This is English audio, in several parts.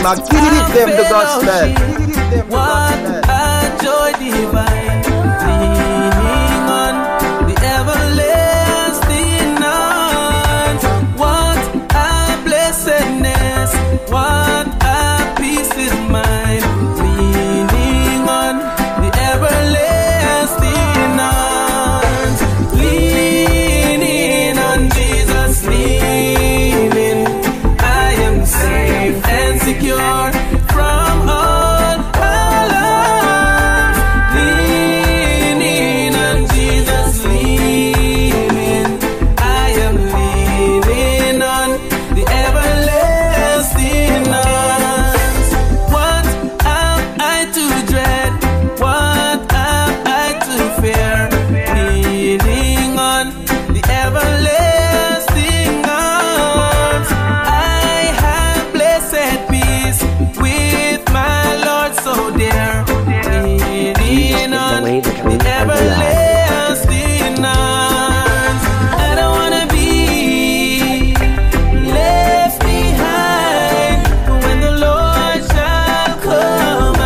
I give them the gospel. What a joy divine, leaning on the everlasting arms. What a blessedness, what a peace is mine, leaning on the everlasting arms, leaning on Jesus, leaning. I am safe and secure from all alarms, leaning on Jesus, leaning. I am leaning on the everlasting arms. What am I to dread? What am I to fear? Leaning on the everlasting arms. I have blessed peace with my Lord so dear, leaning on the everlasting arms. I don't wanna be left behind when the Lord shall come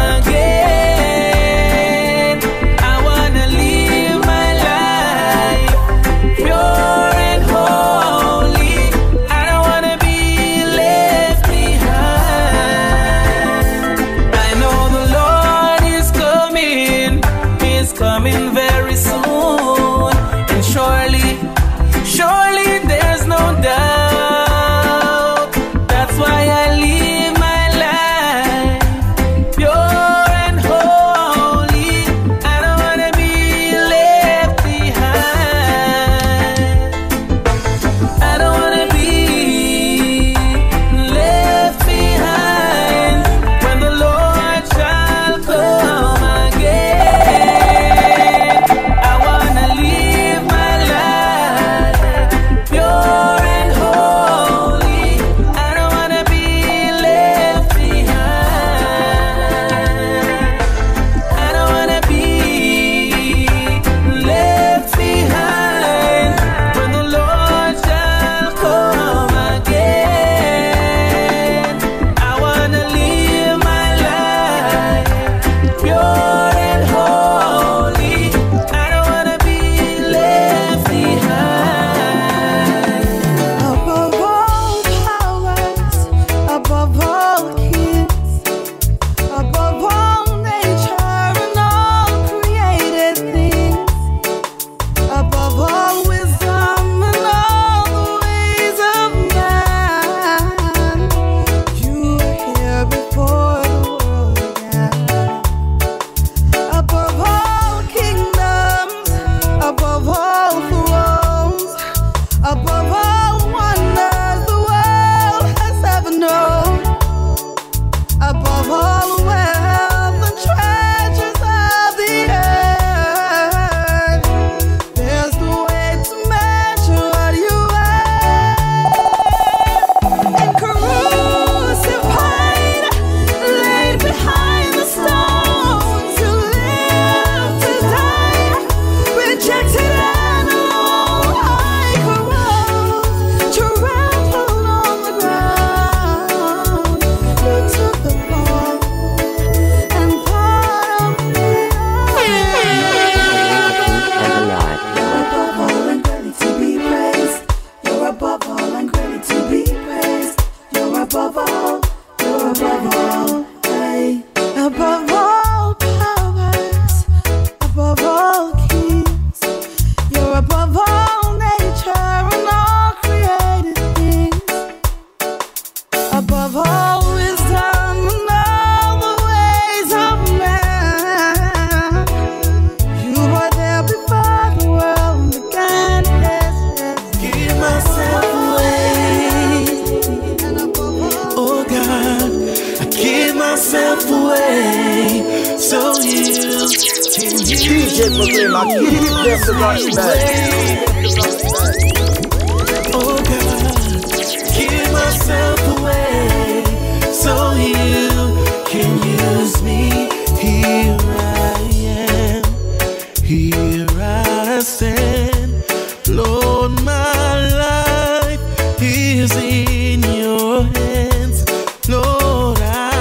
again. I wanna live my life pure and holy. I don't wanna be left behind. I know the Lord is coming. He's coming very soon. And surely, surely there's no doubt. That's why I live my life pure and holy. I don't wanna be left behind. I don't wanna be left behind when the Lord shall come again. I wanna live my life pure and holy. I don't wanna be left behind. I don't wanna be left behind when the Lord shall come again. I wanna live my life pure and holy. I don't wanna be left behind. Above all powers, above all kings, above all nature and all created things, above all wisdom and all the ways of man, you were here before the world began. Above all kingdoms, above all thrones, above all wonders the world has ever known, above all wealth and treasures of the earth, there's no way to measure what you are. And crucified, laid behind the stones, you lived to die, rejected and alone, like a rose, trampled on the ground. You took the fall and part of the earth. You're above all and greatly to be praised. You're above all and greatly to be praised. You're above all. You're above all. Hey. Above all powers, above all kings. You're above all nature and all created things. Above all wisdom and all the ways of man. You were there before the world began. Yes, yes. Give myself away, And above all, oh God, I give myself away so you can use DJ Proclaim, I give them the gospel. Oh God, give myself away so you can use me. Here I am, here I stand. Lord, my life is in your hands. Lord, I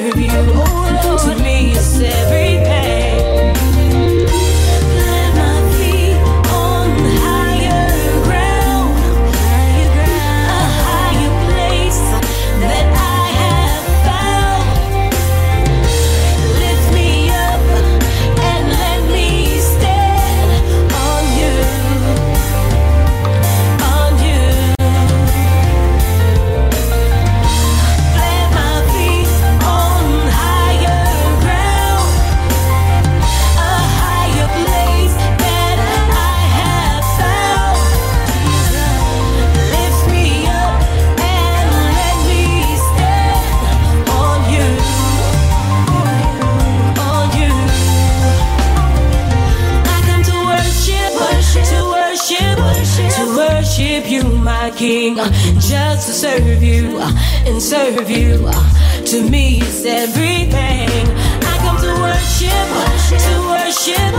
serve you. To me, it's everything. Plant my feet on higher ground, a higher place that I have found. Lift me up and let me stand on you, on you. Plant my feet on higher ground, a higher place that I have found. Lift me up and let me stand on you, on you. I come to worship you, my King, just to serve you and serve you. To me, it's everything. I come to worship you, my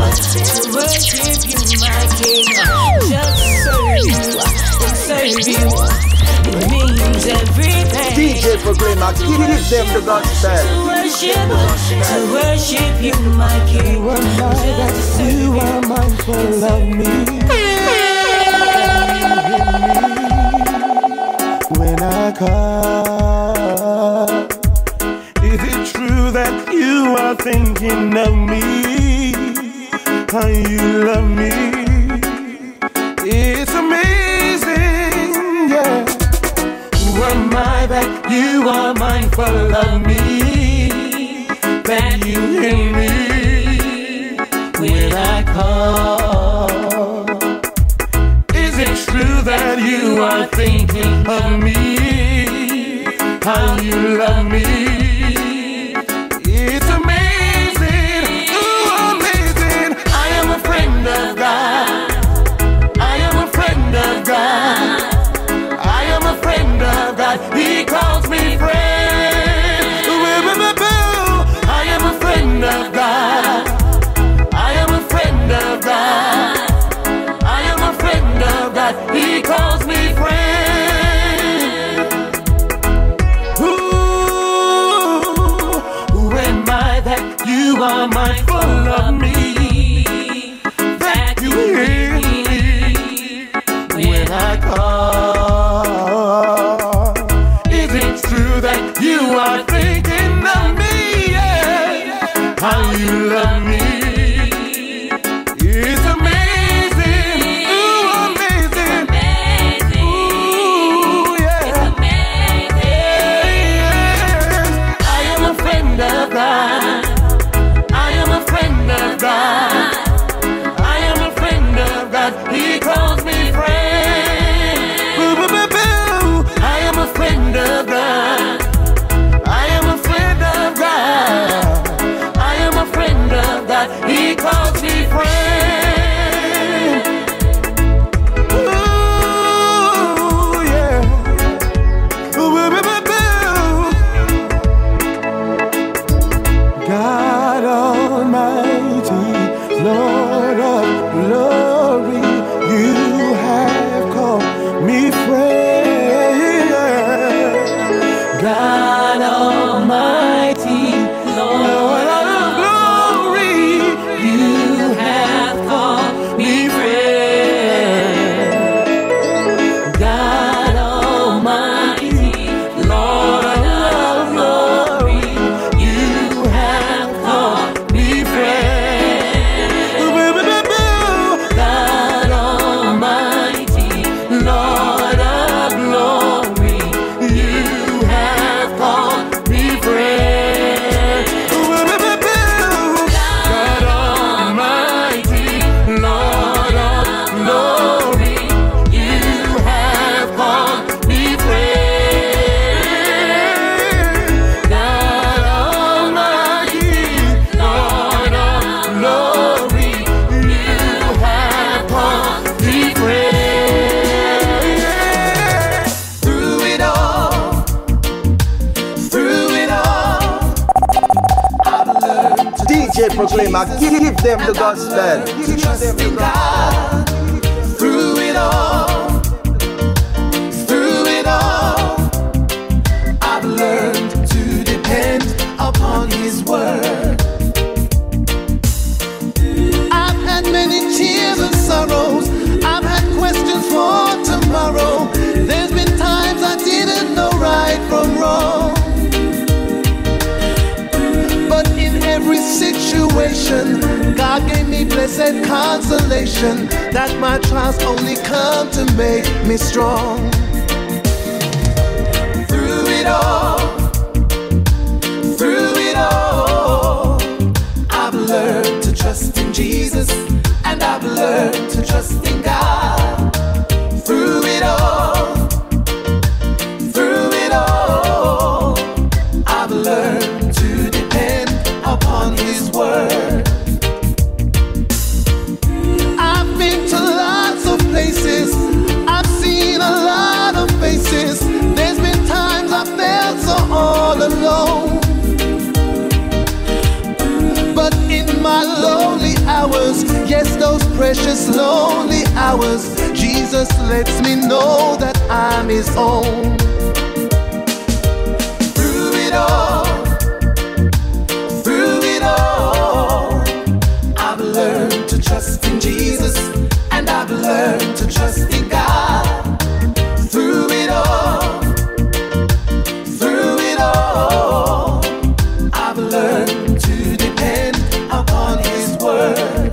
King, just to serve you and serve you. It means everything. DJ Proclaimer, give them the gospel. To worship you, my King. You are mindful of me. When I call, is it true that you are thinking of me? How you love me? It's amazing, yeah. Who am I that you are mindful of me? That you hear me when I call. Is it true that you are thinking of me? How you love me? It's amazing, oh amazing. I am a friend of God. I am a friend of God. I am a friend of God. He calls me friend. I am a friend of God. I am a friend of God. I am a friend of God. He calls me friend. Who am I that you are mindful of me? That you hear me when I call. Is it true that you are thinking of me? Yeah. How you love me? It's amazing. Ooh, amazing. Ooh, yeah. I am a friend of God. I am a friend of God. I am a friend of God. He calls me friend. Boo, boo, boo, boo. I am a friend of God. I am a friend of God. I am a friend of God. He calls me friend. Ooh, yeah. Boo, boo, boo, boo, boo. God Almighty, Lord of glory, you have called me friend. God Almighty, Lord of glory, you have called me friend. God Almighty, Lord of glory, you have called me friend. God Almighty, Lord of glory, you have called me friend. God Almighty, Lord of glory, you have called me friend. God Almighty, Lord of glory, you have called me friend. Through it all, I've learned to DJ Proclaimer, give them the gospel. Trust in God. Through it all, I've learned to depend upon blessed consolation that my trials only come to make me strong. Through it all, I've learned to trust in Jesus, and I've learned to trust in God. Through it all, I've learned to depend upon His word. I've been to lots of places, I've seen a lot of faces. There's been times I felt so all alone, but in my lonely hours, yes, those precious lonely hours, Jesus lets me know that I'm His own. Through it all, I've learned to trust in Jesus, and I've learned to trust in God. Through it all, I've learned to depend upon His word.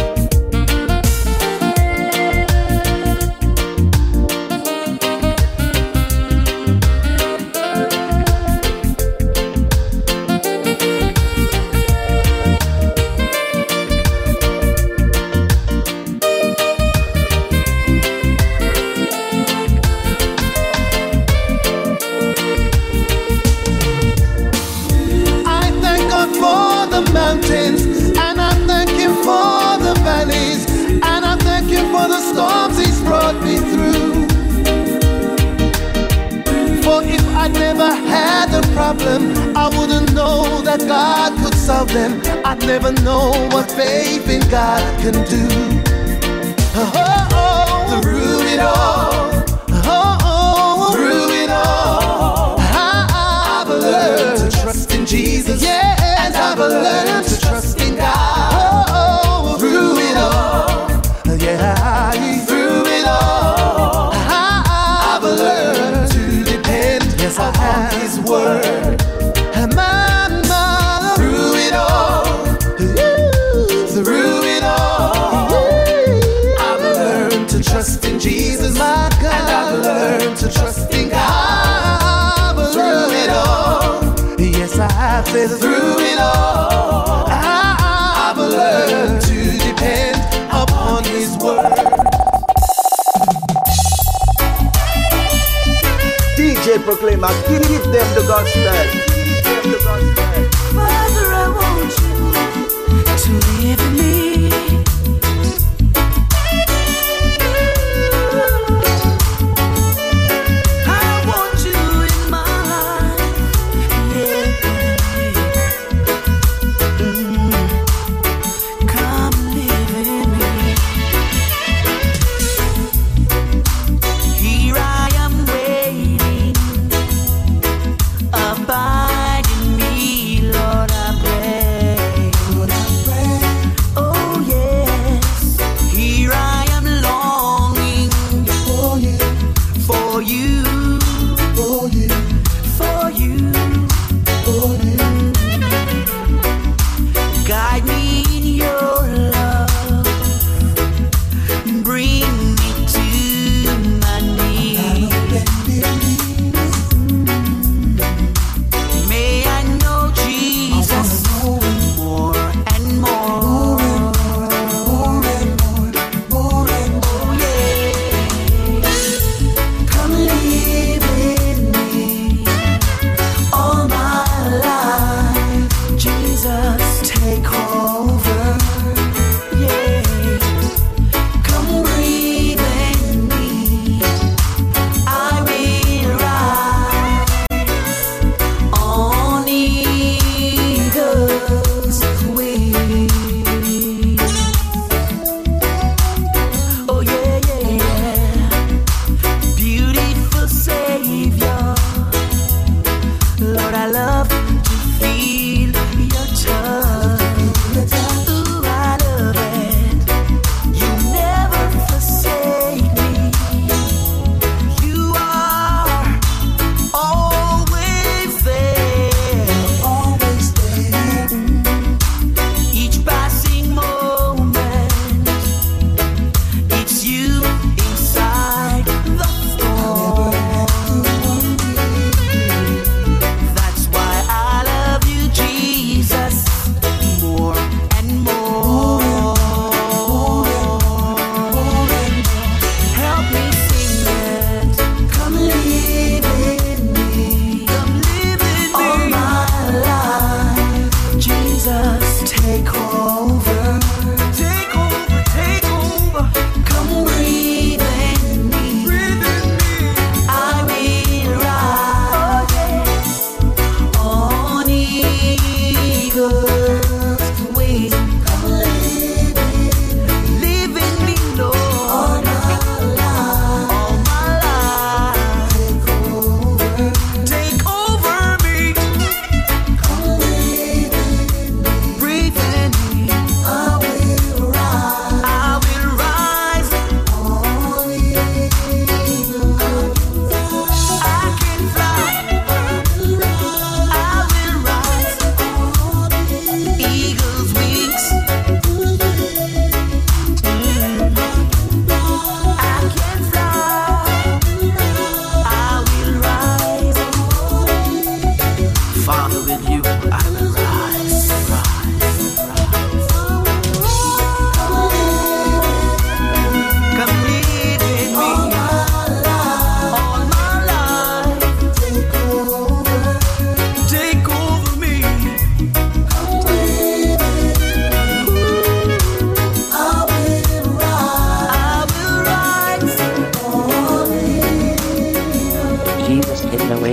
And I thank Him for the valleys, and I thank Him for the storms He's brought me through. For if I never had a problem, I wouldn't know that God could solve them. I'd never know what faith in God can do. Through it all, I've learned to trust in Jesus, and I've learned to trust in God. Through it all, I've learned to depend upon His word. Through it all, I've learned to trust in Jesus, and I've learned to trust in God. Through it all, yes, I have said through it all, I've learned to depend upon His word. DJ Proclaimer, give them the gospel. Father, I want you to live in me. I want you in my life. Come live in me. Here I am waiting. Abide in me, Lord, I pray. Oh,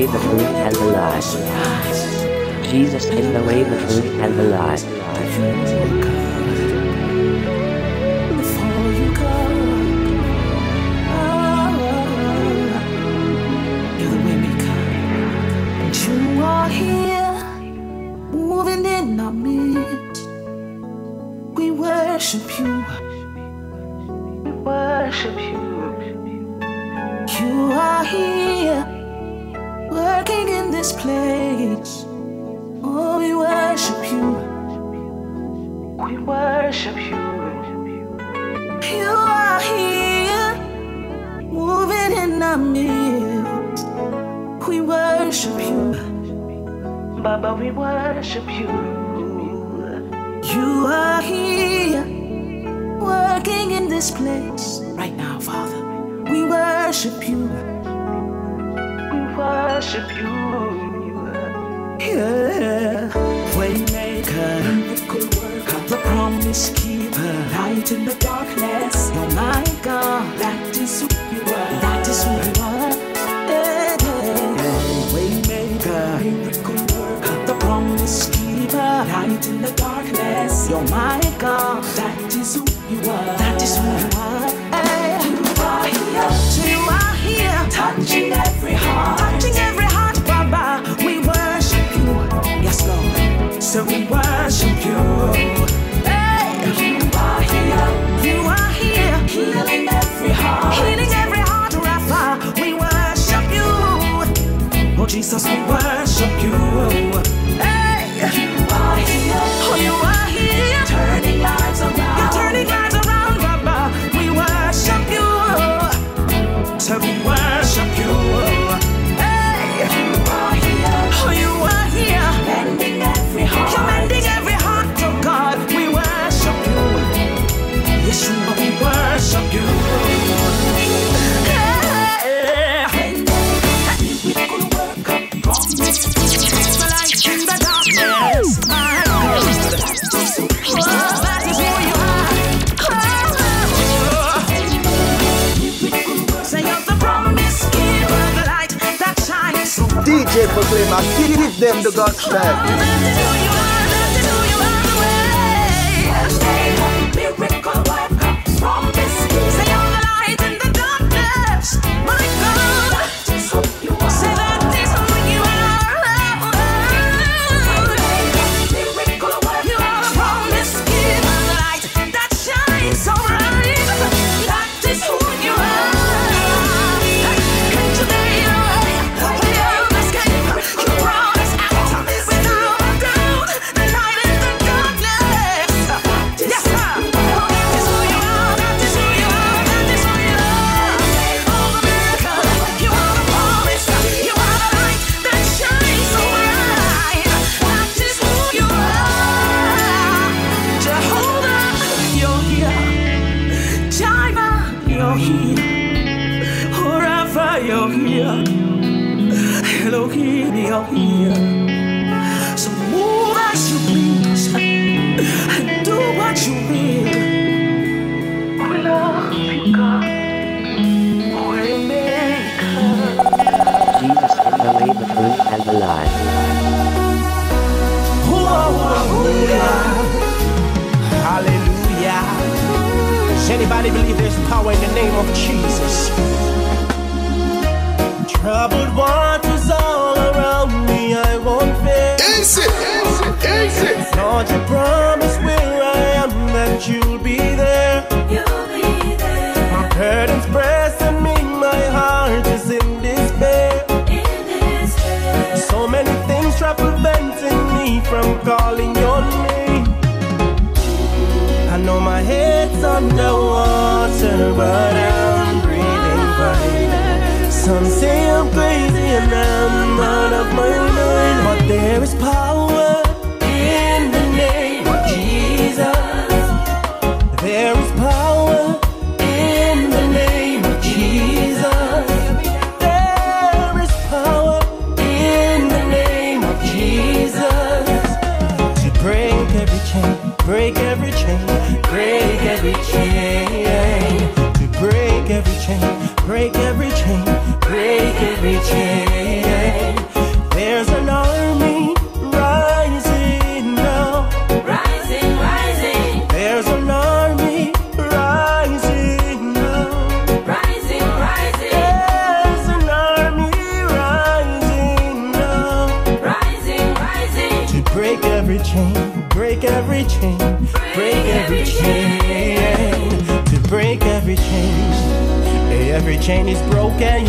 way, the truth, and the life. Jesus is the way, the truth, and the life. Before you go, you're the way maker. And you are here, moving in our midst. We worship you. We worship you. You are here, working in this place. Oh, we worship you. We worship you. You are here, moving in our midst. We worship you. Baba, we worship you. You are here, working in this place. Right now, Father. We worship you. We worship you. Yeah. Waymaker, miracle worker, the promise keeper, light in the darkness. You're my God. That is who you are. That is who you are. Yeah. Waymaker, miracle worker, the promise keeper, light in the darkness. You're my God. That is who you are. That is who you are. So you are here, touching every heart, Baba. We worship you, yes Lord. So we worship you. Hey, you are here, healing every heart, Rapha. We worship you. Oh Jesus, we worship you. Hey, oh you are here, turning lives around. You're turning lives around, Baba. We worship you. So we worship you. Hey, you are here. Oh, you are here. Mending every heart. You're mending every heart, oh God. We worship you. Yeshua, we worship you. Yeah. We could work up promise. The light in the darkness. My God. Oh, that is who you are. DJ Proclaimer, give them the gospel. That is who you are, that is who you are, the way. Miracle worker, promise. Say you're the light in the darkness. My God, that is who you are. Say that is who you are. Miracle worker, you are the promise giver, the light that shines so bright. That is who you are. And today, Elohim, you're here. So move as you please and do what you will. We love you, God. Waymaker. Jesus is the way, the truth, and the life. Hallelujah. Does anybody believe there's power in the name of Jesus? Troubled waters all around me, I won't fear. Easy. Lord, you promise where I am that you'll be there. You'll be there. My burdens press on me, my heart is in despair. So many things try preventing me from calling your name. I know my head's underwater, but I'm breathing fine. Some say I'm crazy and I'm out of my mind, but there is power in the name of Jesus. There is power in the name of Jesus. There is power in the name of Jesus. To break every chain, break every chain, break every chain. To break every chain, break every chain, break every chain. every chain is broken,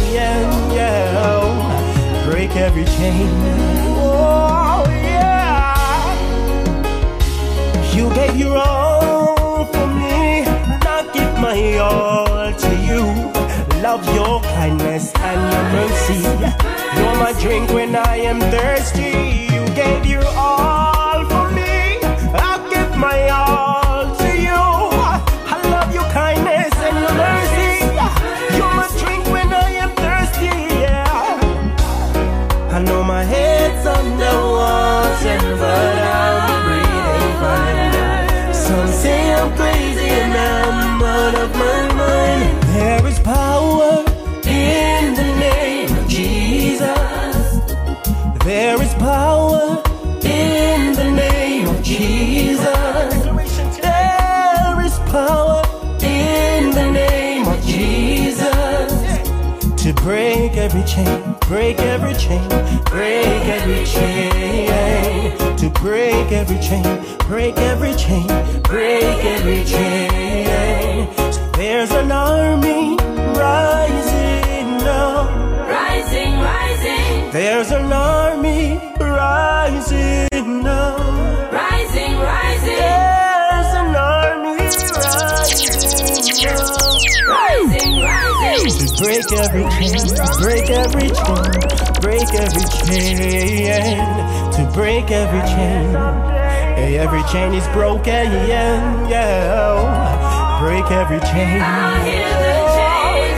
yeah. Break every chain. Oh, yeah. You gave your all for me, and I give my all to you. Love your kindness and your mercy. You're my drink when I am thirsty. You gave your all for me, I give my all to you. I love your kindness and your mercy. You're my drink when I am thirsty, yeah. I know my head's underwater, but I'm breathing fine. Some say I'm crazy and I'm out of my mind. There is power in the name of Jesus. There is power in the name of Jesus. There is power in the name of Jesus. To break every chain, break every chain, break every chain. To break every chain, break every chain, break every chain. So there's an army rising now. Rising, rising. There's an army rising now. Rising, rising. There's an army rising now. Rising, rising. To break every chain, break every chain, break every chain. To break every chain. Hey, every chain is broken, yeah, yeah. Break every chain. I hear the chains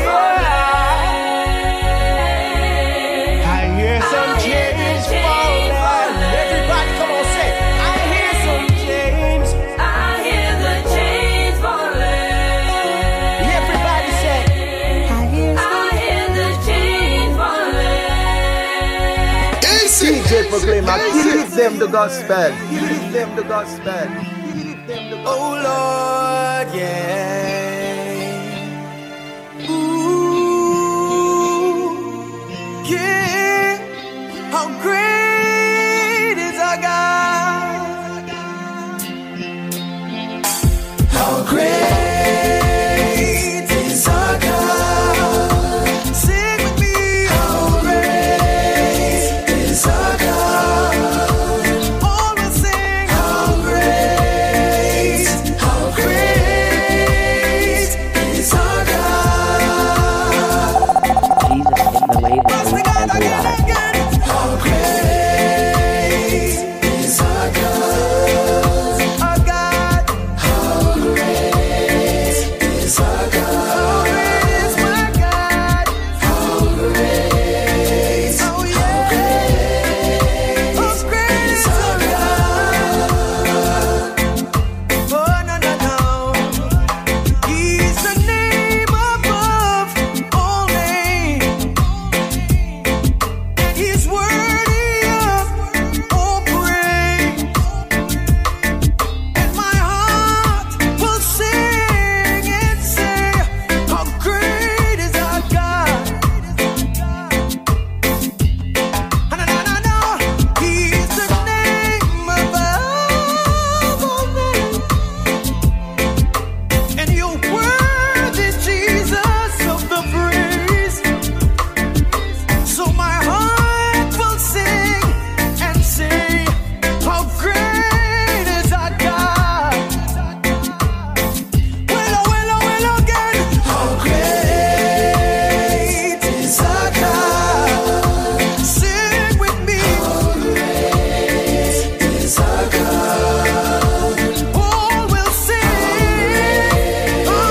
falling. I hear some chains falling. Everybody come on, say, I hear some chains. I hear the chains falling. Everybody say, I hear the chains falling. DJ Proclaimer, give them the gospel. Give them the gospel. Oh Lord, yeah. Ooh, yeah. How great is our God? How great is our God? Sing with me. How great is our God? All will sing. How great is our God? Jesus in the way, the truth, and the life. How great is our God? Our God. How great is our God? How great is my God? How great? Oh yeah. How great is our God? Oh no no no. He's the name above all names. He's worthy of all praise, and my heart will sing and say, how great is our God. No, He's the name above all names, and you're worthy, Jesus, of the praise. So my heart will sing and say, how great is our God. Well again. How great is our God? Sing with me. How great is our God? All will sing. How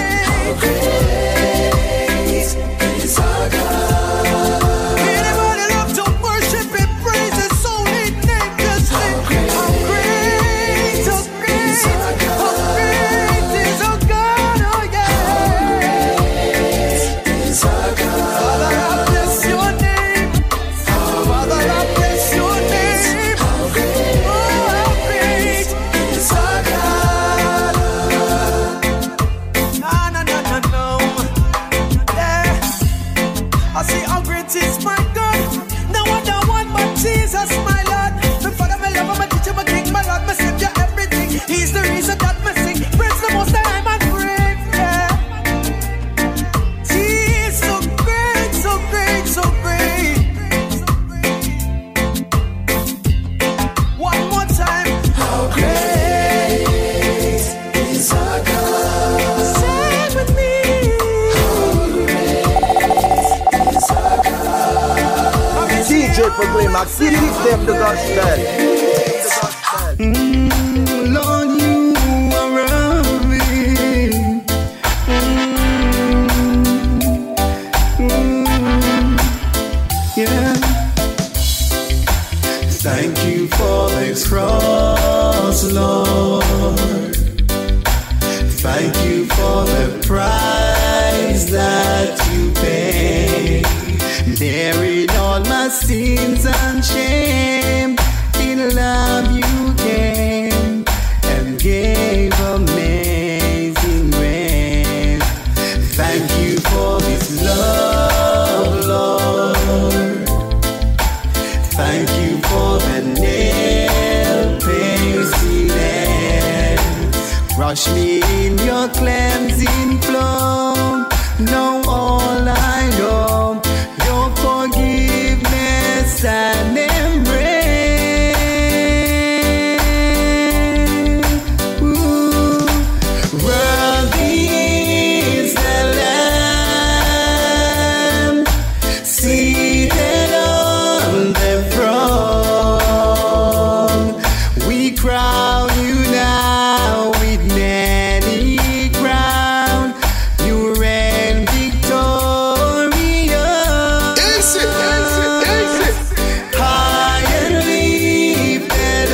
great is our God? Anybody love to worship and praise His holy name? Just sing. How great is our God? Oh yeah. Is our God. Father, I bless your name. Father, I bless your name. Oh, how great is our God? No. Yeah. I say how great is my God. No other one but Jesus, my Lord. My Father, my lover, my teacher, my King, my Lord, my Savior, everything. He's the reason that my sing. Praise the Most High, my friend. Yeah. Jesus. Proclaimer, give them the gospel. Lord, you are loving. Yeah. Thank you for this cross, Lord. Thank you for the price that you paid. Buried all my sins and shame. In love you came and gave amazing grace. Thank you for this love, Lord. Thank you for the nail-piercing hands. Wash me in your cleansing flow. Know all I know, your forgiveness and embrace. Ooh, worthy is the Lamb seated on the throne. We crown you now with many crowns. You reign victorious. High and lifted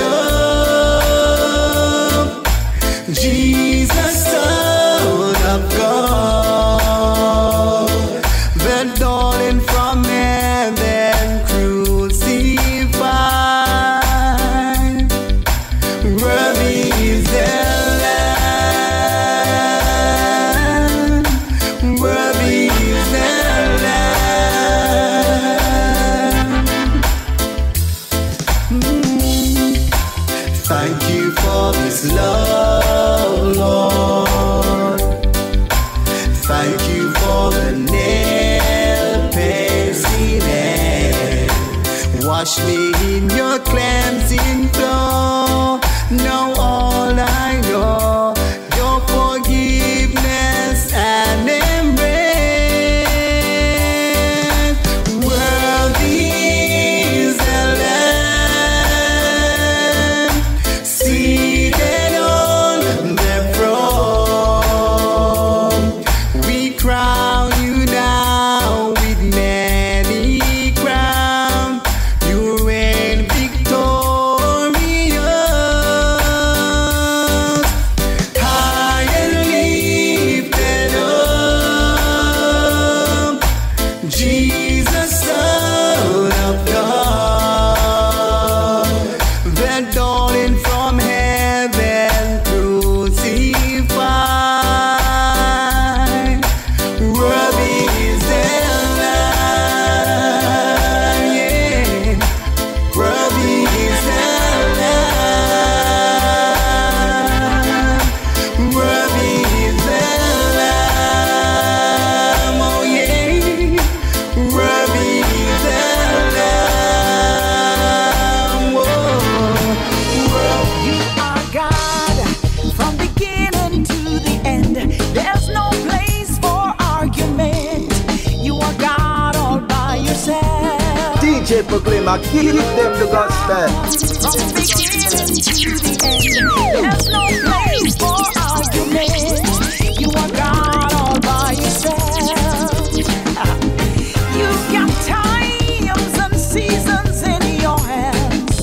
up, Jesus, Son of God, the darling from heaven crucified. Worthy is the Lamb. Worthy is the Lamb. Thank you for this love, Lord. Thank you for the nail-piercing hands. Wash me in your cleansing flow. Know all I know, your forgiveness and embrace. Worthy is the Lamb seated on the throne. We crown you now with many crowns. You reign victorious. High and lifted up, Jesus, Son of God, the darling from heaven crucified. Worthy is the Lamb, yeah. Worthy is the Lamb. Worthy is the Lamb, oh yeah. Worthy is the Lamb, oh. You are God from beginning to the end. There's no place for argument. You are God all by yourself. DJ Proclaimer, give them the gospel. From beginning to the end, there's no place for argument. You are God all by yourself. You've got times and seasons in your hands.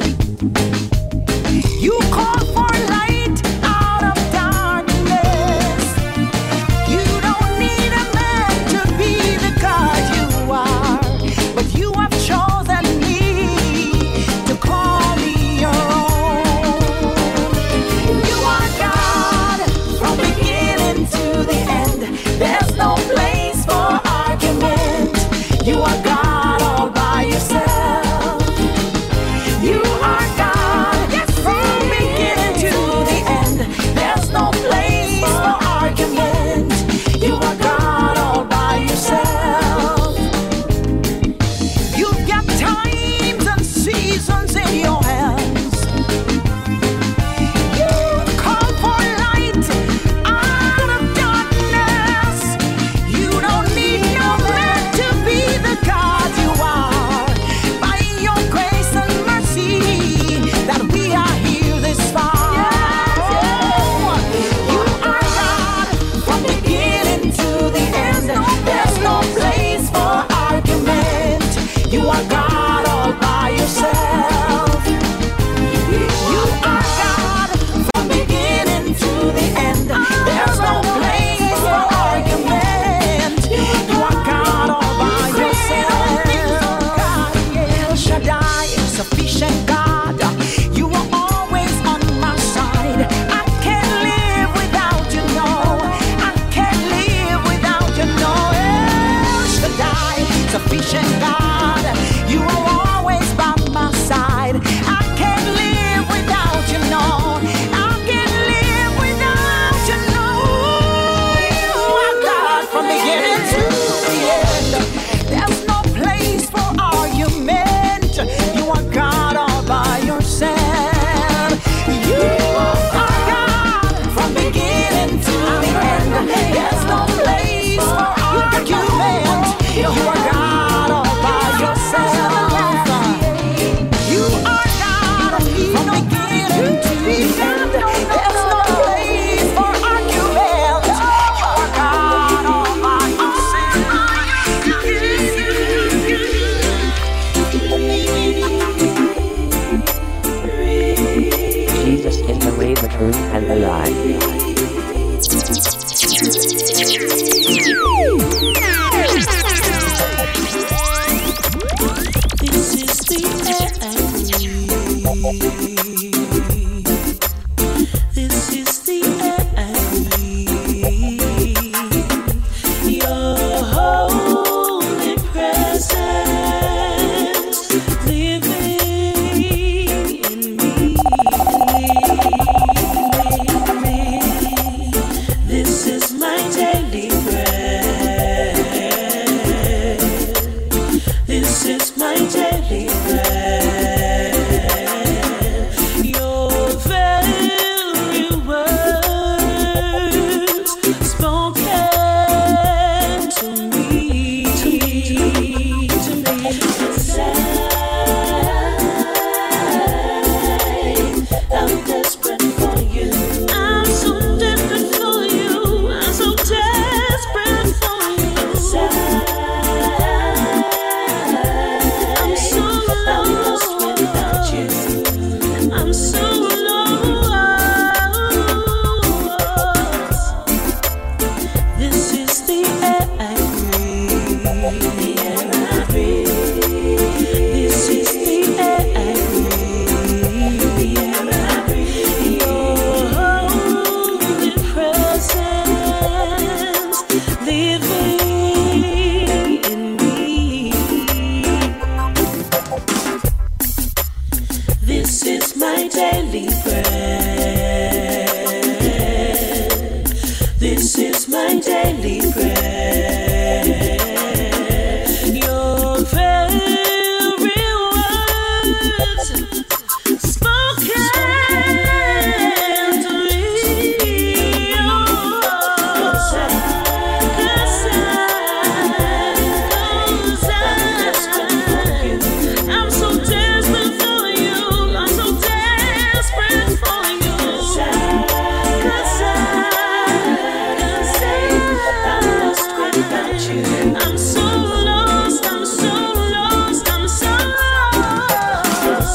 You call for light out of darkness. You don't need a man to be the God you are, but you have chosen me to call me your own. You are God from beginning to the end. There's no place for argument. You are God all by yourself. You are God, yes, from beginning to the end. There's no place for argument. You are God all by yourself. You've got times and seasons in your hands. You call for light out of darkness. You don't need no man to be the God salvation, God. You are always by my side. I can't live without you, no. I can't live without you, no. You are God from beginning to the end. There's no place for argument. You are God all by yourself. You are God from beginning to the end. There's no place for argument. You are God all by yourself. You are God from beginning to the end. There's no place for argument. You are God all by Jesus is the way, the truth, and the life. This is the air I breathe. This is the air I breathe. Your holy presence living in me. This is my daily bread. This is my daily bread. Your very words spoken to me. I'm desperate for you. I'm so desperate for you. I'm so desperate for you. I'm so lost without you. I'm so lost. This is the air I breathe. The air I breathe. This is the air I breathe. The air I breathe. Your holy presence living in me. This is my daily bread. This is my daily bread. Your very words spoken to me. I'm so desperate for you. I'm so desperate for you. 'Cause I'm lost without you. I'm so lost. I'm so lost. I'm so lost.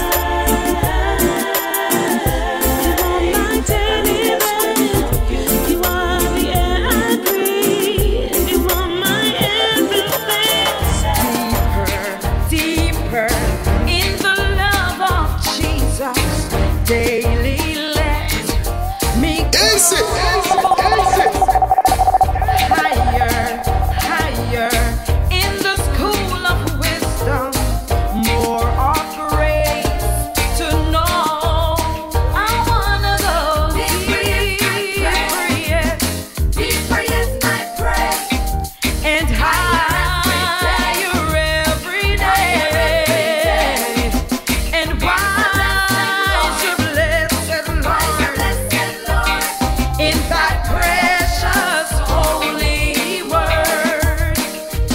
You are my daily bread. You are the air I breathe. You are my everything. deeper in the love of Jesus. Daily let me go higher, higher in the school of wisdom. More of grace to know. I wanna go deeper, yes, deeper, yes, I pray. And higher every day. And wise your blessed Lord in thy precious holy word.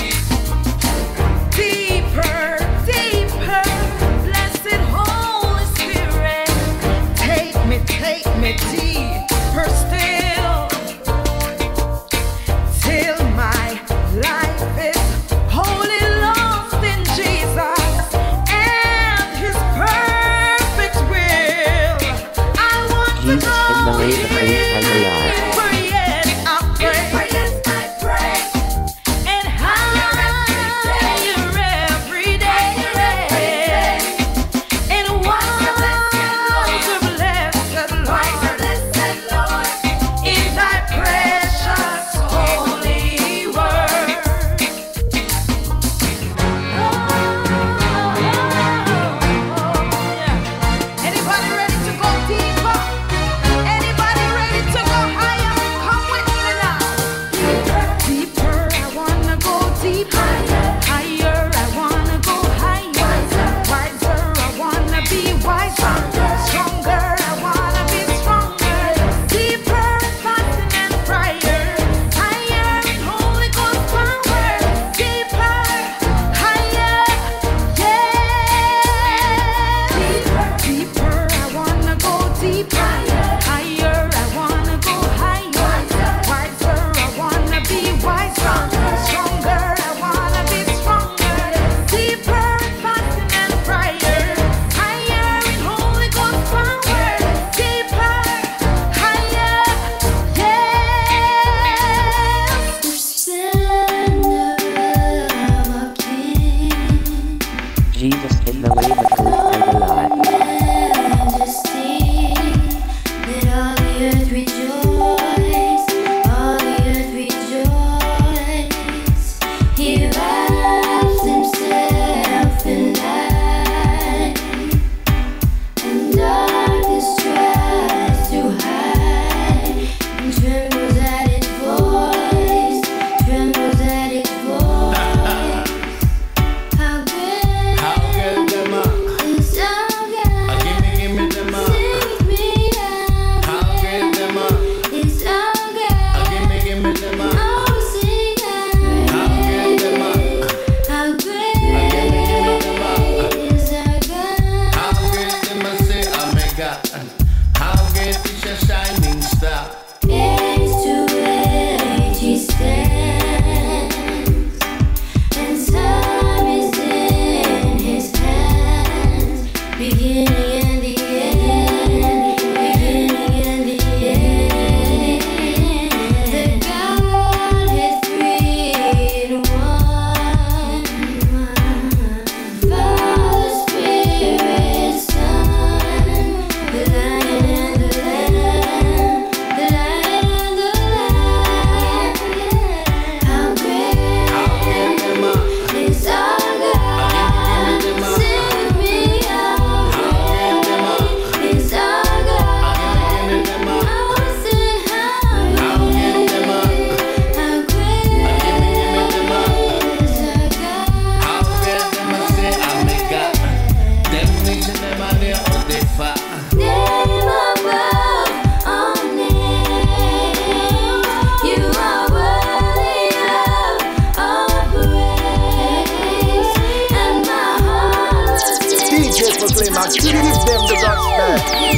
Proclaimer, give them the gospel.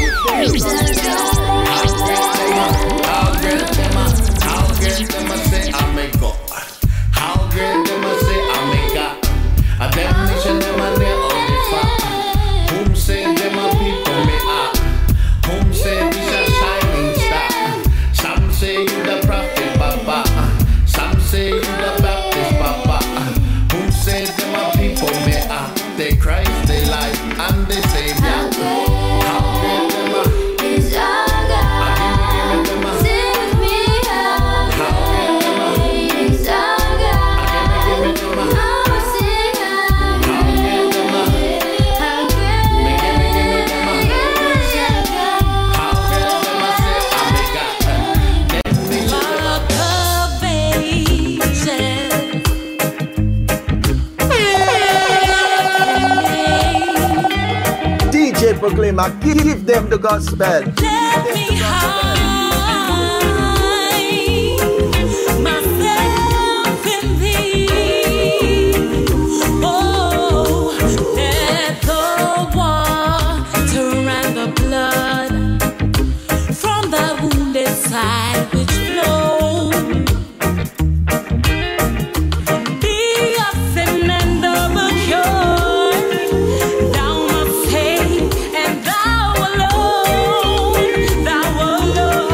How great them a say I make God. How great them a say I make God. A them nation them a near on the far. Whom say them a people me are. Whom say this a shining star. Some say you the prophet Papa. Some say you the Baptist Papa. Whom say them a people me are. They Christ, they life, and they Savior. How great them a is our God. Sing me how great is our God. I'll sing how great them a. How great is our God. How great them a say I make DJ Proclaimer, give them the gospel. Let me hide myself in thee. Oh, let the water and the blood from the wounded side which flow be a sin and of a cure. Thou must take and thou alone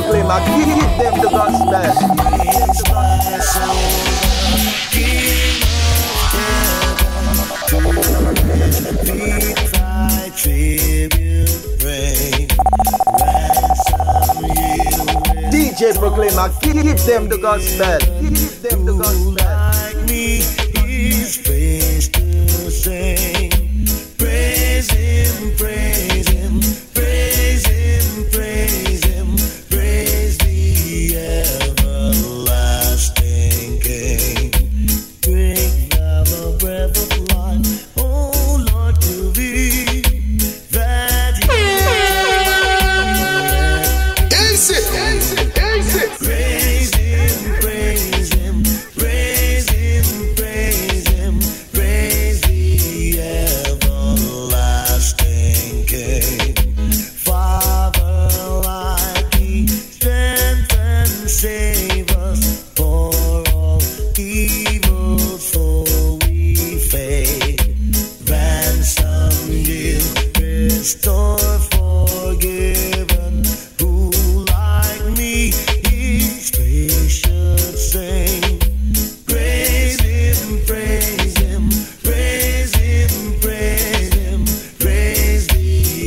Proclaimer, give them the gospel. DJ Proclaimer, give them the gospel. Give them the gospel. Like me, His face to sing. Praise Him, praise Him, praise Him, praise Him, praise the everlasting King. Bring now the breath of life, oh Lord, to Thee, that He praise Him, praise Him, praise Him, praise Him, praise the everlasting King. Father, like Thee, strengthen, save us for all evils, for we fade. Ransom give, restore, forgiven. Who like me His praise should sing. Praise Him, praise Him, praise Him, praise Him, praise the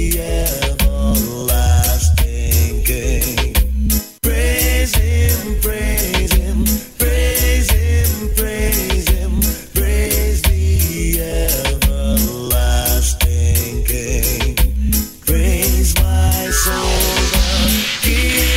everlasting King. Praise Him, praise Him, praise Him, praise Him, praise the everlasting King. Praise my soul, the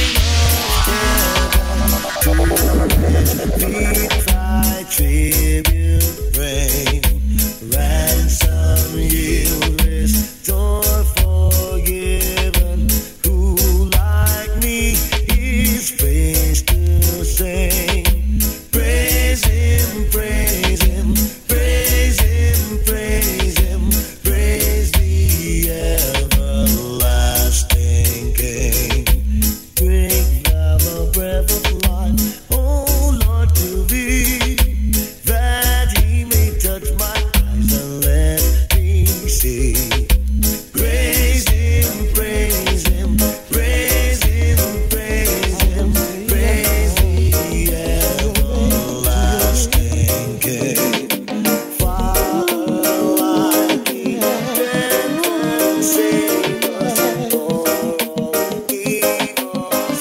King of heaven. Meet thy tribute, bring ransom, yield, restore, forgiven. Who like me His praise to sing. Praise Him, praise Him, praise Him, praise Him, praise the everlasting King. Bring now the breath of life, oh Lord, to Thee, that He may touch my eyes and let me see. Praise Him, praise Him, praise Him, praise Him, praise the everlasting King. Father, like Thee, and save us for all evils.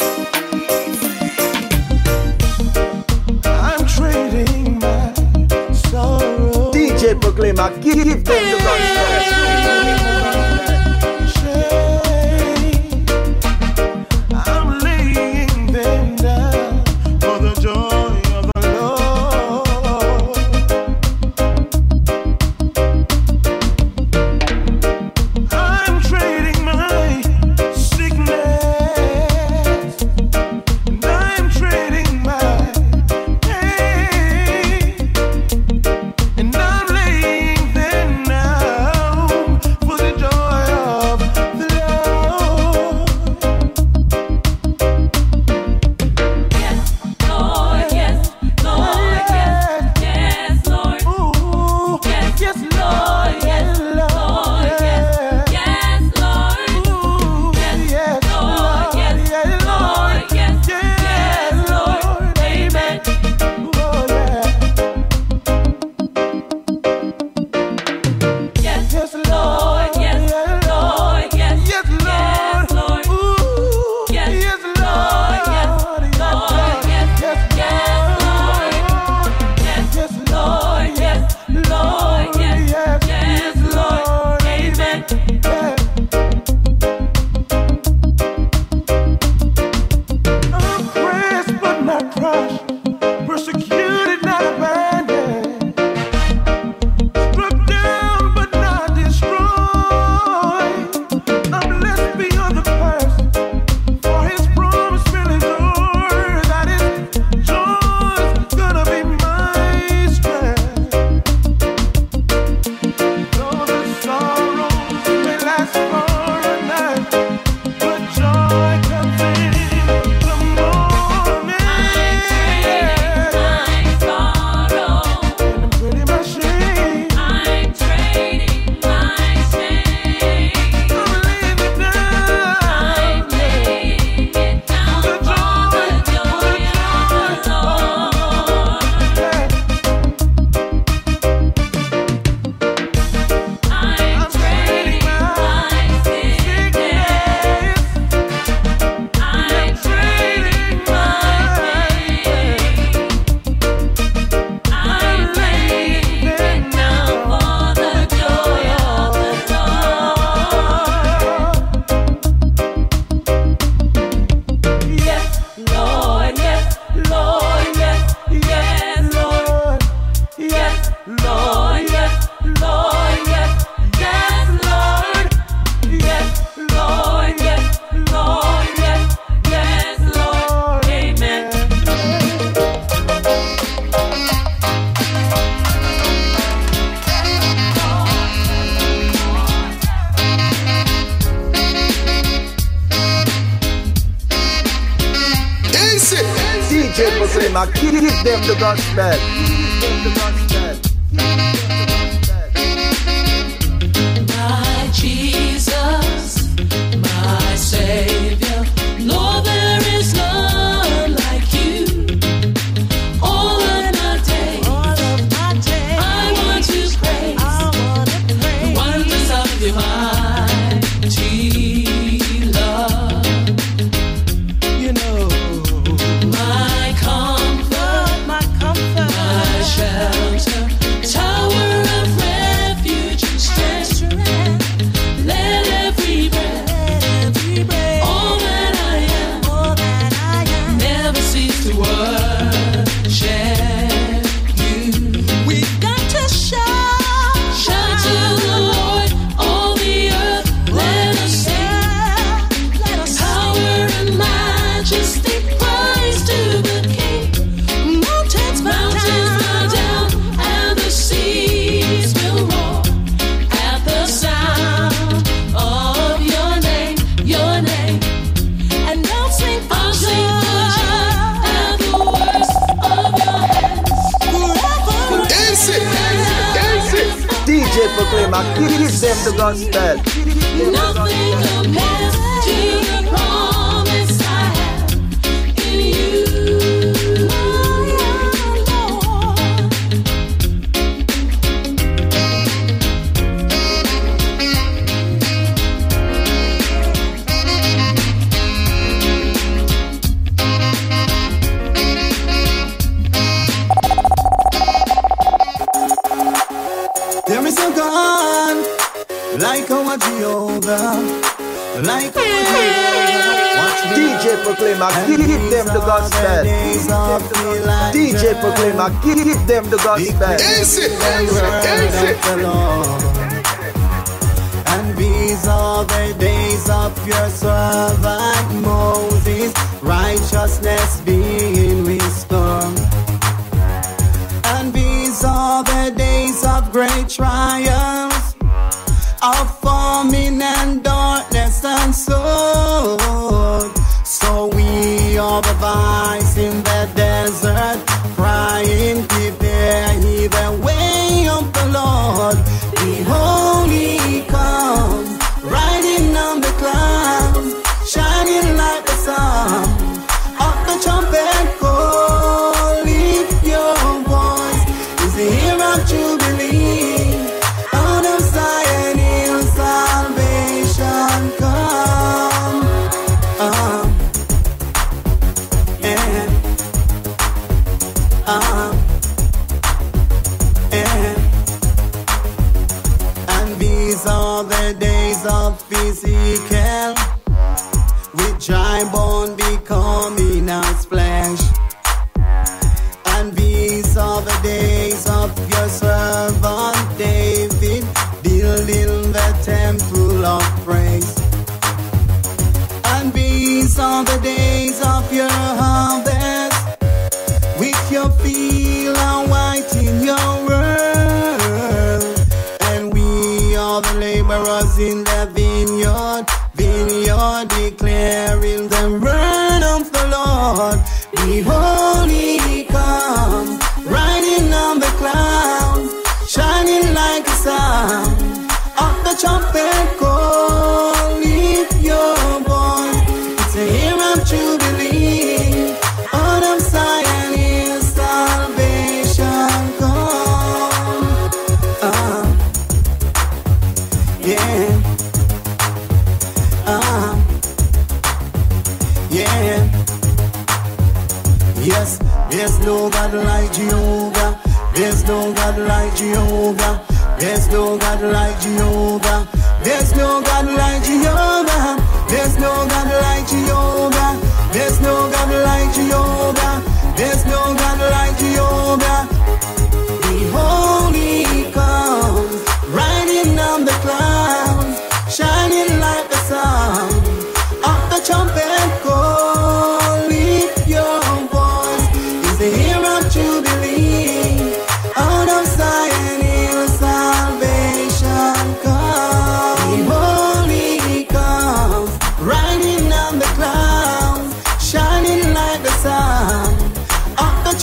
I'm trading my sorrow. DJ Proclaimer, give them the gospel. I'm laying them down for the joy of the Lord. I'm trading my sickness, and I'm trading my pain, and I'm laying them now proclaim and give them the gospel. Give them the gospel. My Jesus, my Savior, Lord, there is none like you. All of my days, I want to praise the wonders of your mighty love. You know, My comfort, my shelter, tower of refuge and strength. Let every breath, all that I am, never cease to worship you. We've got to shout to the Lord, all the earth, let us sing. Power and majesty, praise to the King. Mountains bow down, and the seas will roar at the sound of your name, and I'll sing for I'll sing for joy joy at the works of your hands. forever. dance it, dance it. DJ proclaim and give them the gospel. Nothing compares to the promise I have in you. There is a God like our Jehovah, like our Jehovah. Watch me DJ proclaim and give them the gospel. DJ proclaim and give them the gospel. Dance it, dance it. And these are the days of your servant Moses, righteousness being restored. And these are the days of great trials, of famine and darkness and sword. So we are the vines in the desert, crying, prepare ye the way of the Lord. Behold, he comes, riding on the clouds, shining like the sun. Of the trumpet call, lift your voice, is the year of Jubilee. Out of Zion hill salvation come. And these are the days of Ezekiel, with dry bone becoming as flesh. And these are the days of your servant David, building the temple of praise. And these are the days of your harvest, with your field and white in your world. And we are the laborers in the vineyard, declaring the word of the Lord. Behold, he comes, riding on the clouds, shining like the sun. Of the trumpet call, lift your voice, it's a year of Jubilee. Out of Zion hill salvation come. Yeah. Yeah. Yes, there's no God like Jehovah. There's no God like Jehovah. There's no God like Jehovah. There's no God like Jehovah. There's no God like Jehovah. There's no God like Jehovah. There's no God like Jehovah. Behold, he comes, riding on the clouds, shining like the sun. Of the trumpet call, lift your voice, is the year of Jubilee. Out of Zion hill salvation come. Behold, he comes, riding on the clouds, shining like the sun. Of the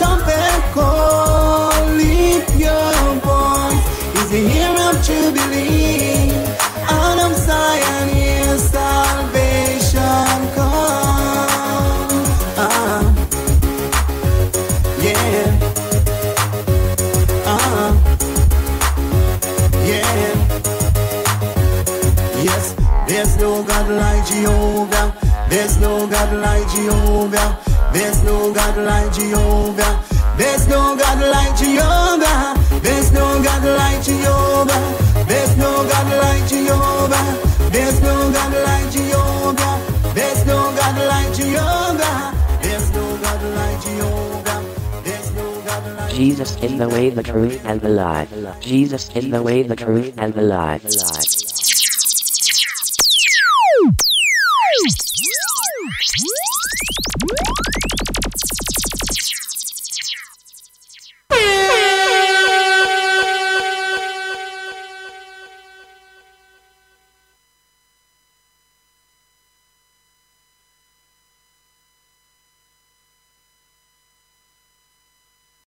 the year of Jubilee. Out of Zion, here salvation come. Yeah. Yeah. Yes, there's no God like Jehovah. There's no God like Jehovah. There's no God like Jehovah. There's no God like Jehovah. There's no God like Jehovah. There's no God like Jehovah. There's no God like Jehovah. There's no God like Jehovah. There's no God like Jehovah. There's no God like Jesus is the way, the truth, and the life. Jesus is the way, the truth, and the life.